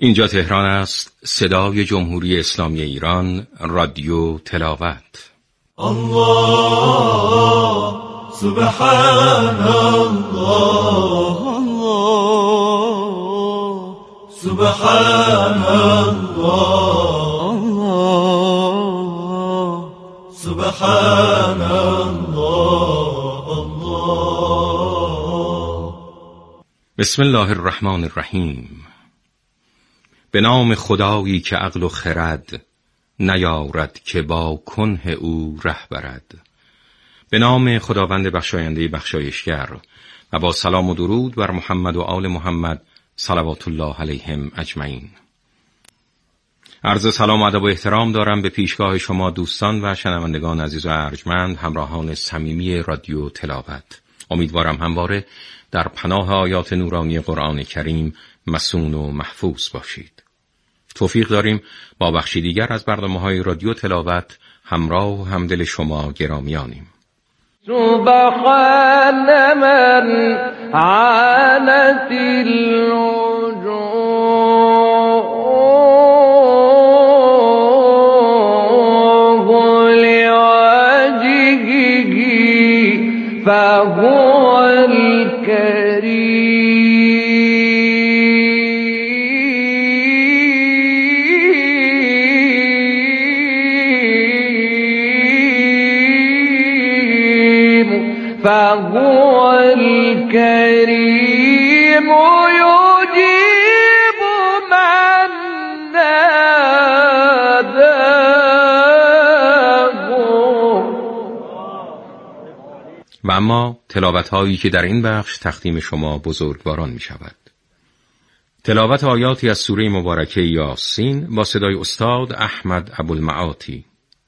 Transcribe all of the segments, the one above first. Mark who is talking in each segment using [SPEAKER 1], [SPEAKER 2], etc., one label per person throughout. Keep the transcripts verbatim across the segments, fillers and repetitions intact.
[SPEAKER 1] اینجا تهران است، صدای جمهوری اسلامی ایران، رادیو تلاوت.
[SPEAKER 2] الله سبحان الله، الله سبحان الله، الله سبحان الله، الله.
[SPEAKER 1] بسم الله الرحمن الرحیم. به نام خدایی که عقل و خرد نیارد که با کنه او ره برد. به نام خداوند بخشاینده بخشایشگر و با سلام و درود بر محمد و آل محمد صلوات الله علیهم اجمعین. عرض سلام و ادب و احترام دارم به پیشگاه شما دوستان و شنوندگان عزیز و ارجمند، همراهان صمیمی رادیو تلاوت. امیدوارم همواره در پناه آیات نورانی قرآن کریم مصون و محفوظ باشید. توفیق داریم با بخشی دیگر از برنامه‌های رادیو تلاوت همراه و همدل شما گرامیانیم.
[SPEAKER 3] سبحان من عانت الوجوه لوجهه فهو الكريم. فهو الكريم يجيب من ناداه.
[SPEAKER 1] و اما تلاوت هایی که در این بخش تقدیم شما بزرگواران می شود. تلاوت آیاتی از سوره مبارکه یاسین با صدای استاد احمد ابوالمعاطی.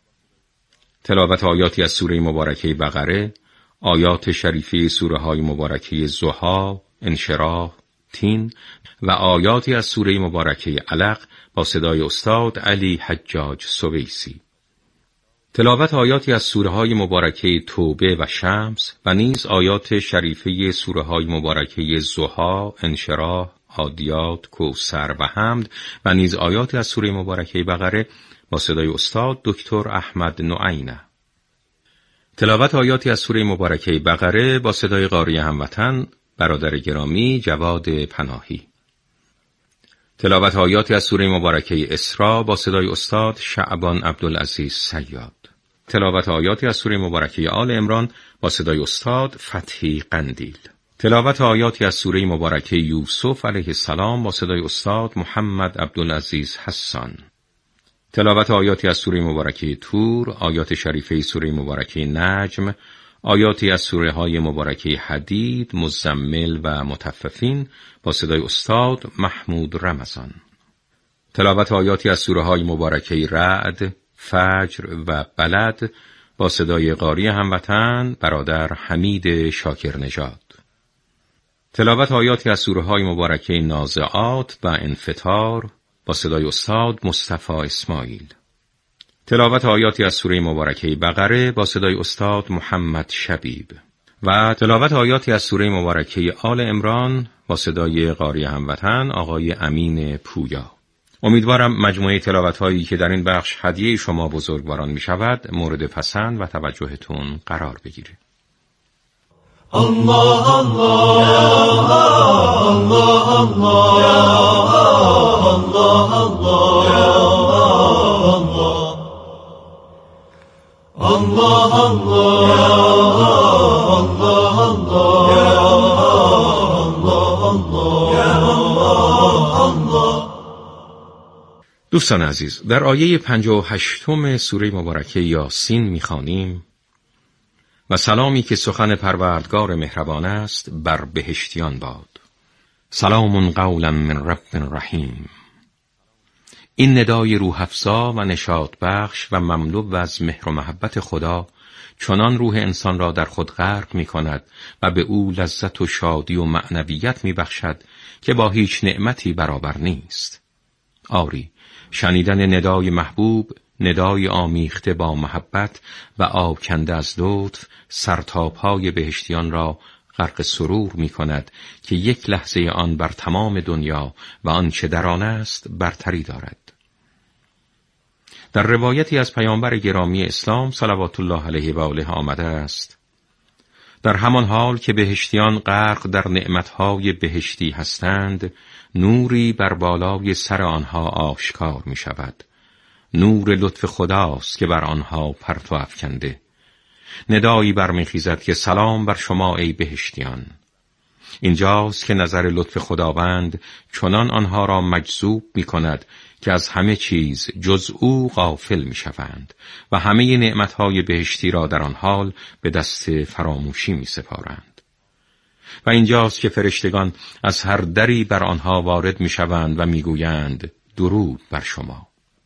[SPEAKER 1] تلاوت آیاتی از سوره مبارکه بقره، آیات شریفه سوره های مبارکه ضحی، انشراح، تین و آیاتی از سوره مبارکه علق با صدای استاد علی حجاج سویسی. تلاوت آیاتی از سوره های مبارکه توبه و شمس و نیز آیات شریفه سوره های مبارکه ضحی، انشراح، عادیات، کوثر و حمد و نیز آیاتی از سوره مبارکه بقره با صدای استاد دکتر احمد نعینه. تلاوت آیاتی از سوره مبارکه بقره با صدای قاری هموطن برادر گرامی جواد پناهی. تلاوت آیاتی از سوره مبارکه اسراء با صدای استاد شعبان عبدالعزیز صیاد. تلاوت آیاتی از سوره مبارکه آل عمران با صدای استاد فتحی قندیل. تلاوت آیاتی از سوره مبارکه یوسف علیه السلام با صدای استاد محمد عبدالعزیز حسان. تلاوت آیاتی از سوره مبارکه طور، آیات شریفه سوره مبارکه نجم، آیاتی از سوره های مبارکه حدید، مزمل و مطففین با صدای استاد محمود رمضان. تلاوت آیاتی از سوره های مبارکه رعد، فجر و بلد با صدای قاری هموطن برادر حمید شاکر نژاد. تلاوت آیاتی از سوره های مبارکه نازعات و انفطار با صدای استاد مصطفی اسماعیل. تلاوت آیاتی از سوره مبارکه بقره با صدای استاد محمد شبیب و تلاوت آیاتی از سوره مبارکه آل عمران با صدای قاری هموطن آقای امین پویا. امیدوارم مجموعه تلاوت هایی که در این بخش هدیه شما بزرگواران می شود مورد پسند و توجهتون قرار بگیره.
[SPEAKER 2] الله الله الله الله الله الله الله.
[SPEAKER 1] دوستان عزیز، در آیه پنجاه و هشتم سوره مبارکه یاسین می‌خوانیم: و سلامی که سخن پروردگار مهربان است بر بهشتیان باد، سلام قولا من رب رحیم. این ندای روح افزا و نشاط بخش و مملو از مهر و محبت خدا چنان روح انسان را در خود غرق می کند و به او لذت و شادی و معنویت می بخشد که با هیچ نعمتی برابر نیست. آری، شنیدن ندای محبوب، ندای آمیخته با محبت و آبکنده از لطف، سرتاپای بهشتیان را غرق سرور می کند که یک لحظه آن بر تمام دنیا و آن چه در آن است برتری دارد. در روایتی از پیامبر گرامی اسلام صلوات الله علیه و آله آمده است: در همان حال که بهشتیان غرق در نعمتهای بهشتی هستند، نوری بر بالای سر آنها آشکار می شود. نور لطف خداست که بر آنها پرتو افکنده. ندایی برمیخیزد که سلام بر شما ای بهشتیان. اینجاست که نظر لطف خداوند چنان آنها را مجذوب می کند که از همه چیز جز او غافل می شوند و همه نعمتهای بهشتی را در آن حال به دست فراموشی می سپارند. و اینجاست که فرشتگان از هر دری بر آنها وارد می شوند و می گویند درود بر شما.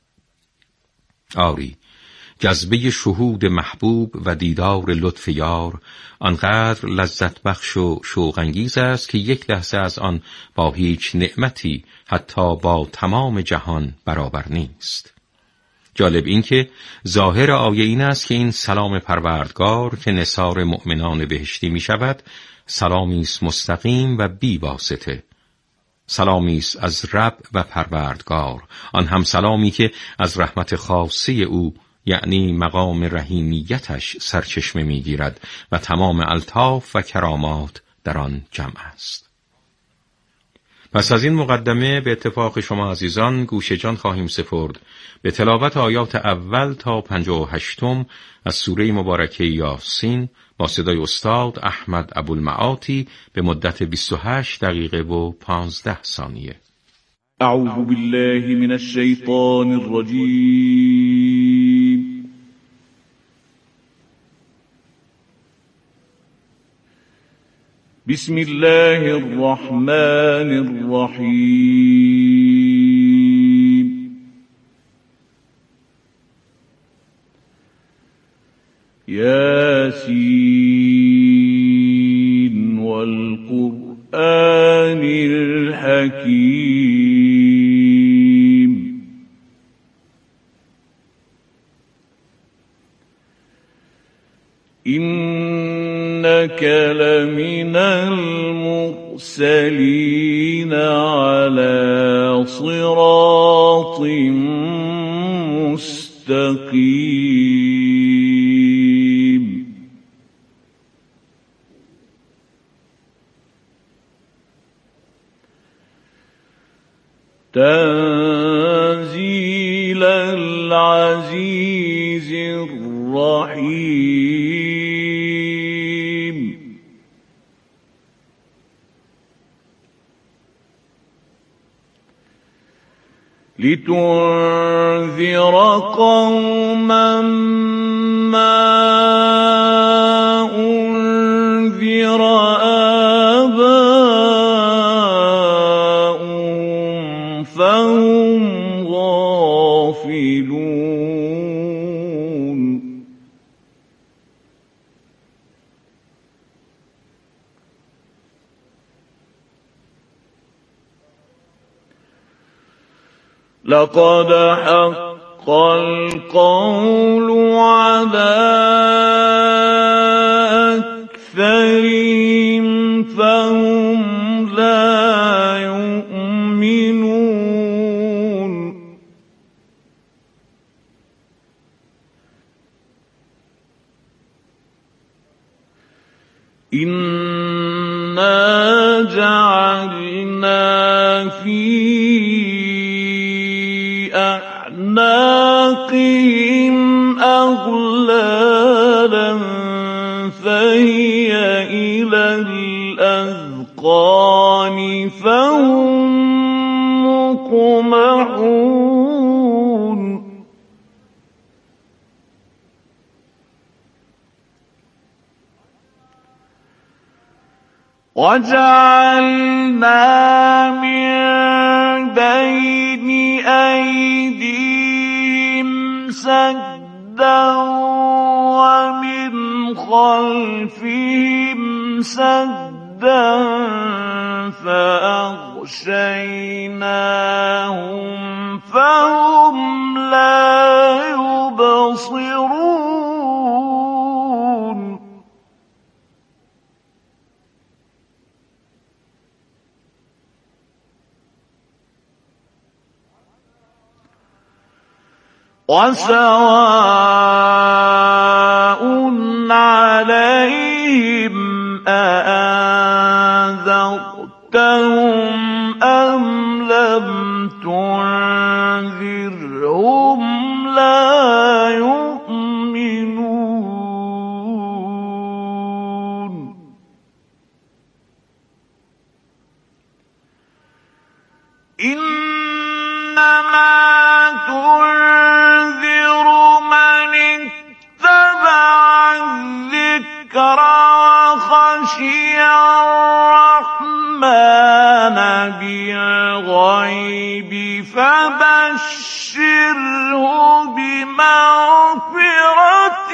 [SPEAKER 1] آری، جذبه شهود محبوب و دیدار لطف یار آنقدر لذت بخش و شوق انگیز است که یک لحظه از آن با هیچ نعمتی حتی با تمام جهان برابر نیست. جالب این که ظاهر آیه این است که این سلام پروردگار که نثار مؤمنان بهشتی می شود سلامی است مستقیم و بی واسطه. سلامی است از رب و پروردگار، آن هم سلامی که از رحمت خاصه او یعنی مقام رحیمیتش سرچشمه می‌گیرد و تمام الطاف و کرامات در آن جمع است. پس از این مقدمه به اتفاق شما عزیزان گوش جان خواهیم سپرد به تلاوت آیات اول تا پنجاه و هشتم از سوره مبارکه یاسین با صدای استاد احمد ابوالمعاطی به مدت بیست و هشت دقیقه و پانزده ثانیه.
[SPEAKER 4] اعوذ بالله من الشیطان الرجیم. بسم الله الرحمن الرحیم. یاسین والقرآن الحکیم. إنك لمن المرسلين على صراط مستقيم. تنزيل العزيز الرحيم. لتنذر قوما ما أنذر آباؤهم فهم غافلون. لقد حق القول على أكثرهم فهم لا يؤمنون. إنا جعلنا في أعناقهم أغلالا فهي إلى الأذقان فهم مقمحون. وجعلنا من بين أيديهم سدا ومن خلفهم سدا فأغشيناهم فهم لا يبصرون. وسواء عليهم أأنذرتهم أم لم تنذرهم لا يؤمنون إنما تنذر من اتبع الذكر وخشي الرحمن بالغيب فبشره بمغفرة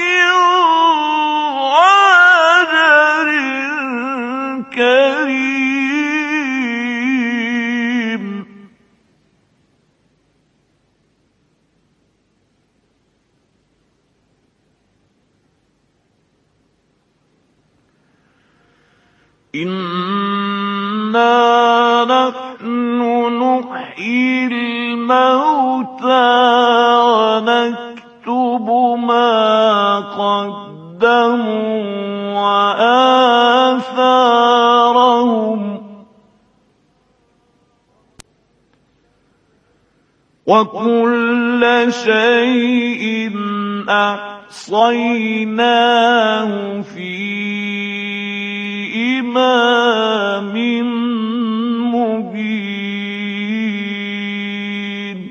[SPEAKER 4] وأجر كريم. إنا نحن نحيي الموتى ونكتب ما قدموا وآثارهم وكل شيء أحصيناه في إمام مبين.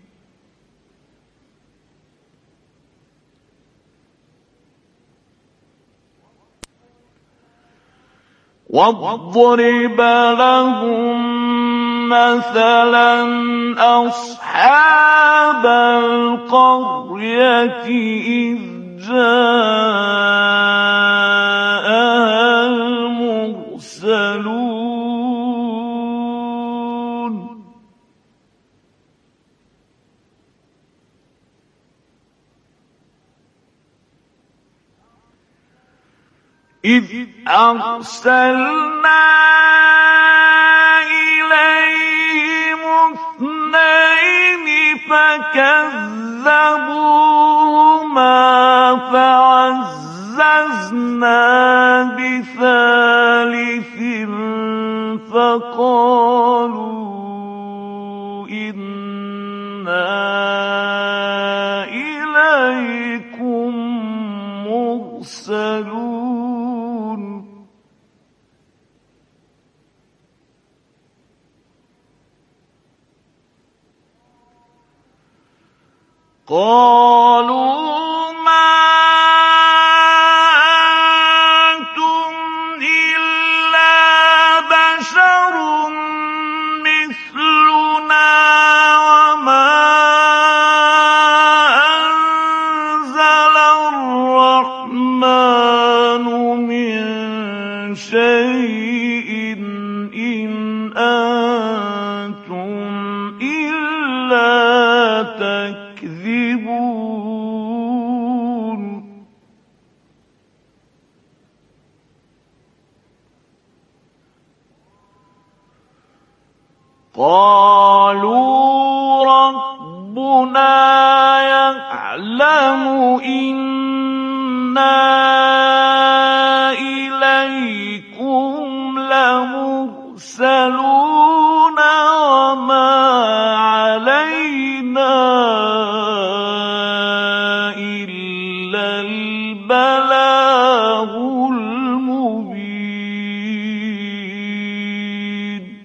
[SPEAKER 4] واضرب لهم مثلا أصحاب القرية إذ جاءها المرسلون إذ أرسلنا إليهم اثنين فكذبوهما فعززنا بثالث فقالوا إنا إليكم مرسلون. قالوا ما أنتم إلا بشر مثلنا وما أنزل الرحمن من شيء إن أنتم إلا تكذبون. قالوا ربنا يعلم إنا إليكم لمرسلون وما علينا إلا البلاغ المبين.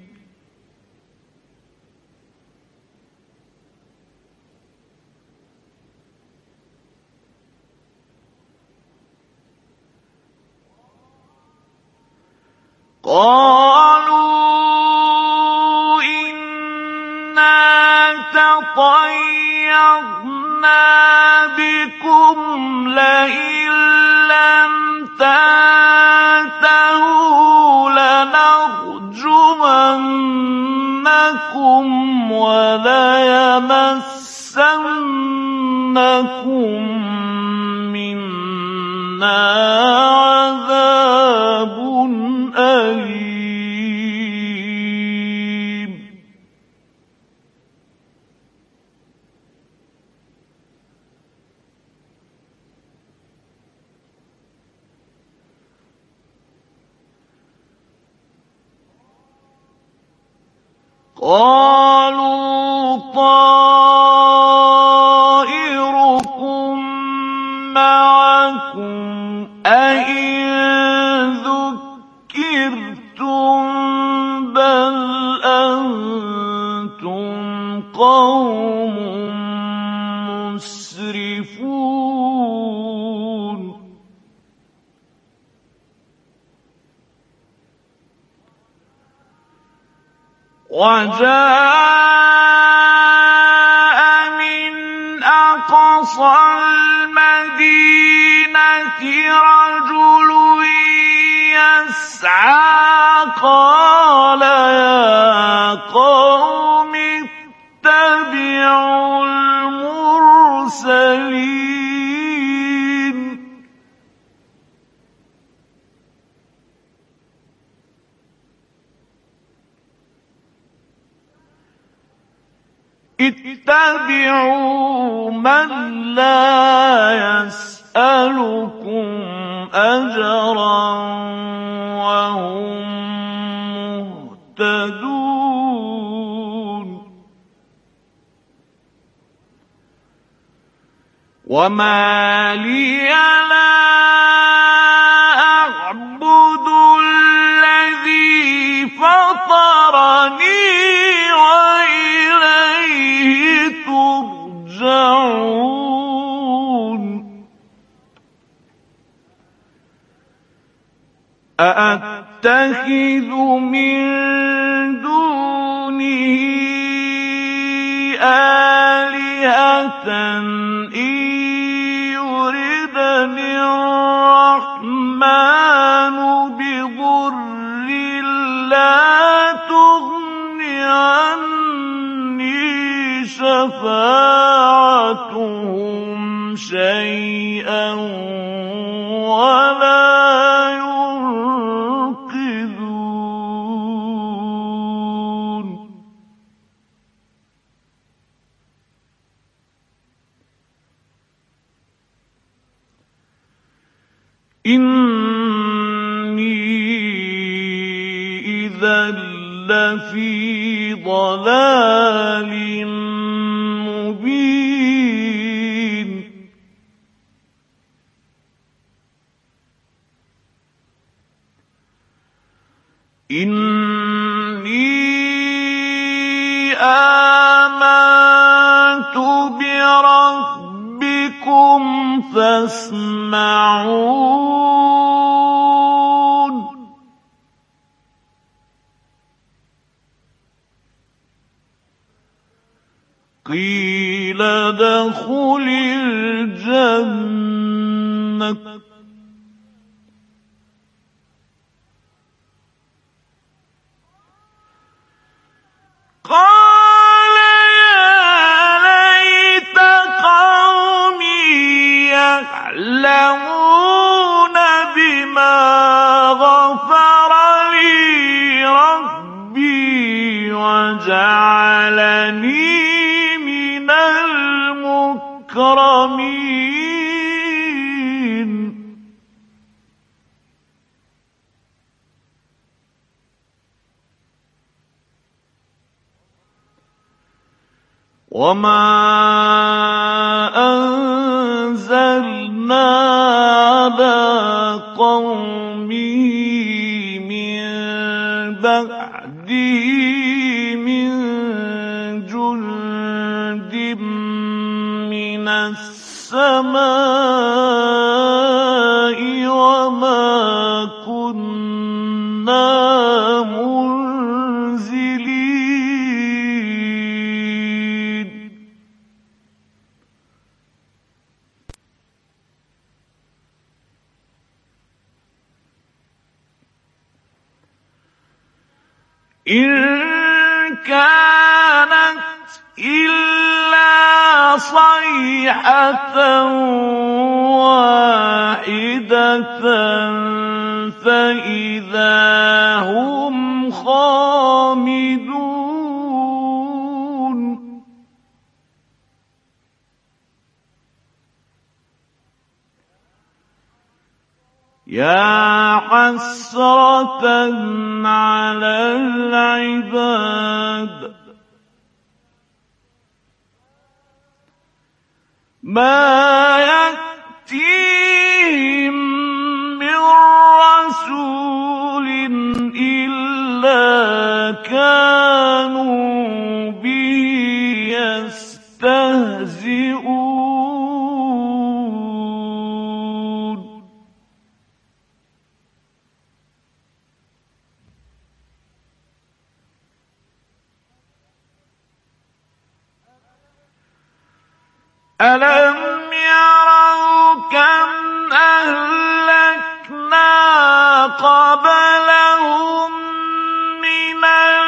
[SPEAKER 4] قالوا إنا تطيرنا بكم لئن لم تنتهوا لنرجمنكم وليمسنكم منا عذاب أليم. قالوا طائركم معكم أئن ذكرتم بل أنتم قوم مسرفون وجاء من أقصى المدينة رجل يسعى قال يا قوم اتبعوا المرسلين اتبعوا من لا يسألكم أجرا وهم مهتدون وما لي لا أعبد الذي فطرني وإليه ترجعون أأتخذ من دونه آلهة إن يردني الرحمن بضر لا تغن عني شفاعتهم شيئا ولا ينقذون إني إذا لفي ضلال مبين إني آمنت بربكم فاسمعون قيل ادخل الجنة قال يا ليت قومي يعلمون بما غفر لي ربي وجعلني من المكرمين وما أنزلنا على قومه من بعده من جند من السماء وما كنا منزلين إن كانت إلا صيحة واحدة فإذا هم خامدون يا حسرة على العباد ما يأتيهم من رسول إلا كانوا به يستهزئون ألم يروا كم أهلكنا قبلهم من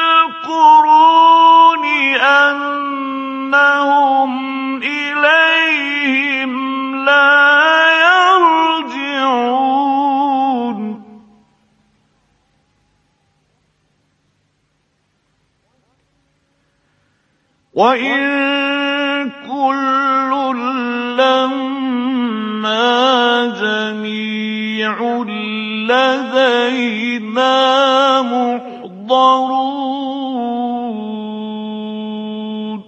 [SPEAKER 4] القرون أنهم إليهم لا يرجعون وإن كل لما جميع لدينا محضرون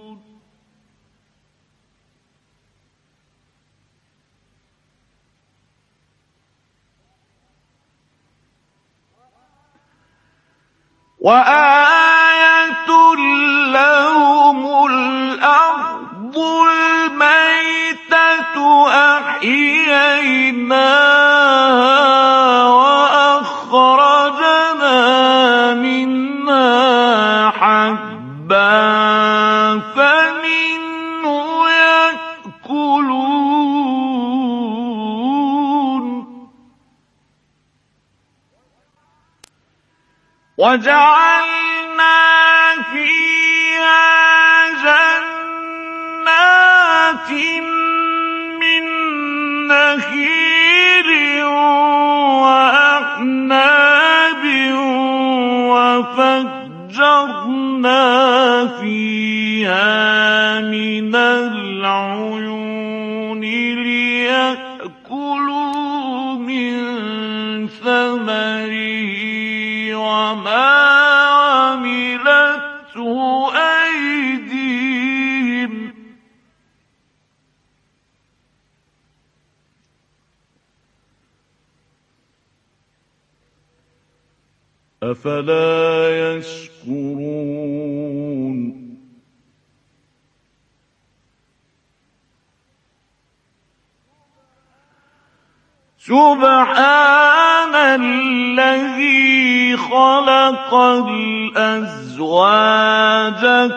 [SPEAKER 4] وآية لهم الأرض الميتة أحييناها وأخرجنا منها حبا فمنه يأكلون وجعلنا فيها جنات من نخيل وأعناب وفجرنا فيها من العيون ليأكلوا من ثمره وما عملته أيديهم أفلا يشكرون سبحان الذي خلق الأزواج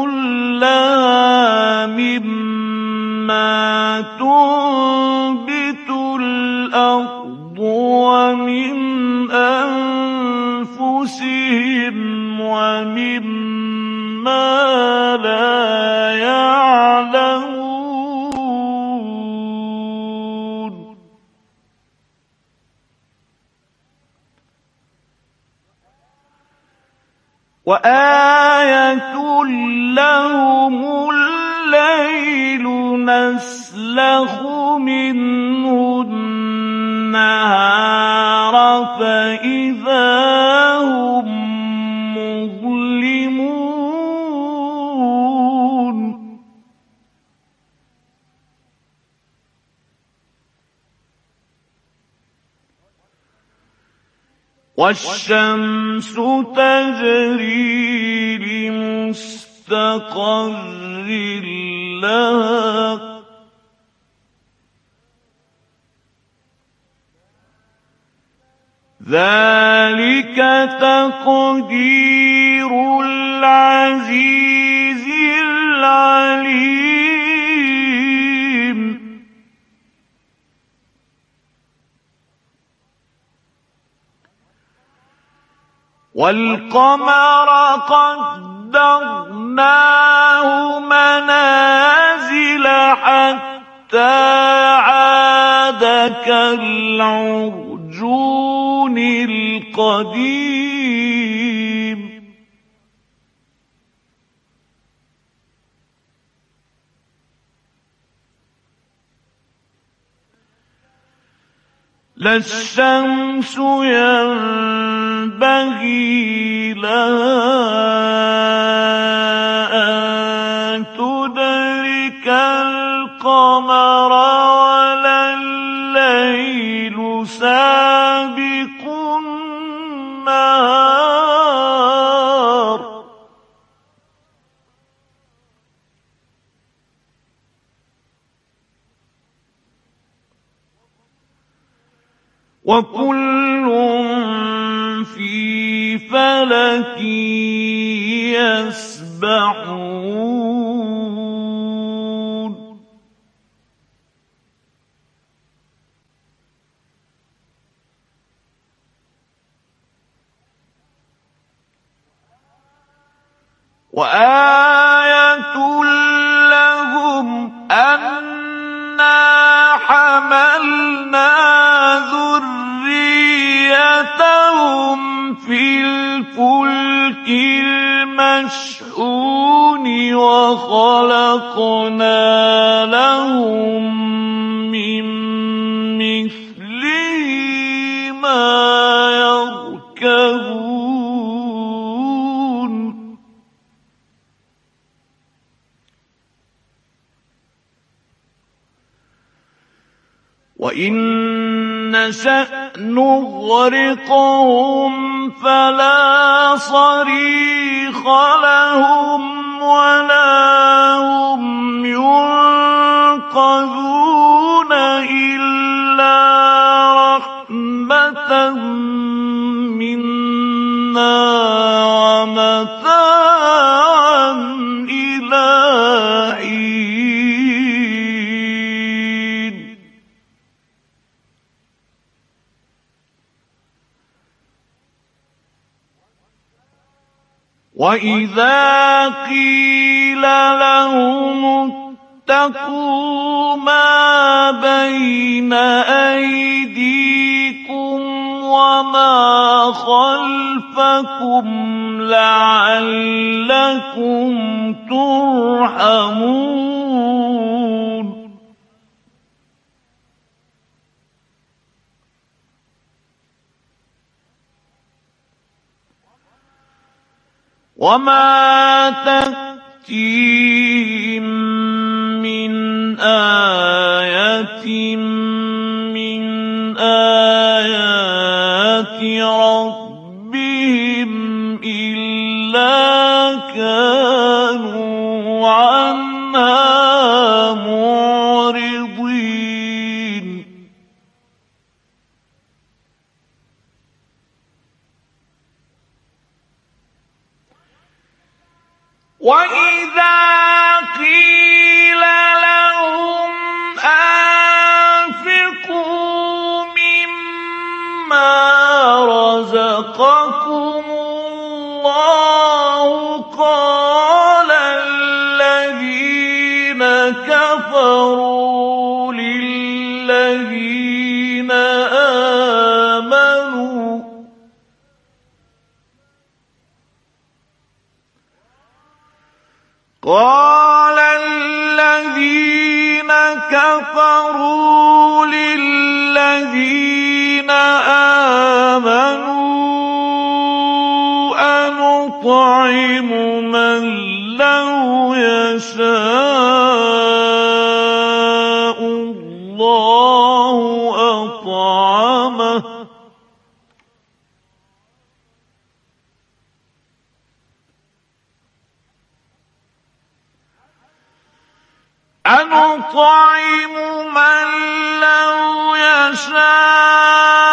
[SPEAKER 4] كلها مما تنبت الأرض ومن أنفسهم ومما لا يعلمون وآية لهم الليل نسلخ منه النهار فإذا هم مظلمون والشمس تجري لمستقر لها ذلك تقدير العزيز العليم والقمر قدرناه منازل حتى عاد كالعرجون القديم لا الشمس ينبغي لها أن تدرك القمر وكل في فلك يسبحون وآية لهم أنا حملنا ذريتهم في الفلك المشحون وخلقنا لهم من مثله ما يركبون وإن نشأ نغرقهم فلا صريخ لهم ولا هم ينقذون إلا رحمة منا ومتاعا إلى حين وإذا قيل لهم اتقوا ما بين أيديكم وما خلفكم لعلكم ترحمون وما تأتيهم من آية من آيات ربهم إلا كانوا عنها معرضين وإذا قيل لهم أنفقوا مما رزقكم الله قال الذين كفروا للذين آمنوا قال الذين كفروا للذين آمنوا أنطعم من لو يشاء الله أطعمه أنطعم من لو يشاء